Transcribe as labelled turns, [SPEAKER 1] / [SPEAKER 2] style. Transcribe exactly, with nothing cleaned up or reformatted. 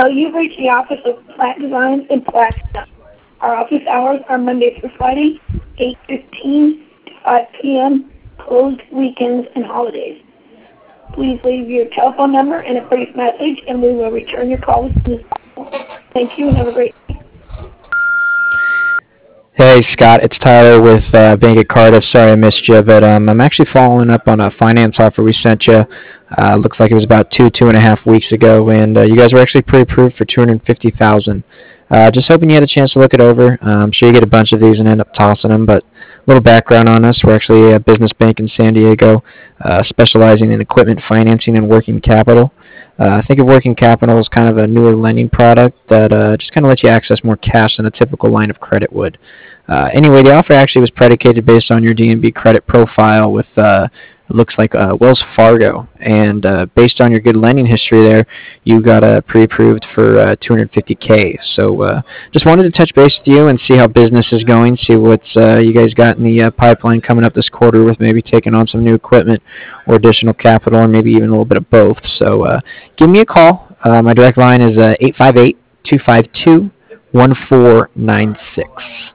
[SPEAKER 1] Hello, you've reached the office of Plant Designs and Plastic. Our office hours are Monday through Friday, eight fifteen to five p.m., closed weekends and holidays. Please leave your telephone number and a brief message, and we will return your call as soon as possible. Thank you, and have a great day.
[SPEAKER 2] Hey Scott, it's Tyler with uh, Bank of Cardiff. Sorry I missed you, but um, I'm actually following up on a finance offer we sent you. Uh, looks like it was about two, two and a half weeks ago, and uh, you guys were actually pre-approved for two hundred fifty thousand. Uh, just hoping you had a chance to look it over. Uh, I'm sure you get a bunch of these and end up tossing them, but a little background on us. We're actually a business bank in San Diego, uh, specializing in equipment financing and working capital. Uh, think of working capital as kind of a newer lending product that uh, just kind of lets you access more cash than a typical line of credit would. Uh, anyway, the offer actually was predicated based on your D N B credit profile with uh, it looks like uh, Wells Fargo, and uh, based on your good lending history there, you got uh, pre-approved for uh, two hundred fifty K. So uh, just wanted to touch base with you and see how business is going, see what uh, you guys got in the uh, pipeline coming up this quarter with maybe taking on some new equipment or additional capital, or maybe even a little bit of both. So uh, give me a call. Uh, my direct line is uh, eight five eight, two five two, one four nine six.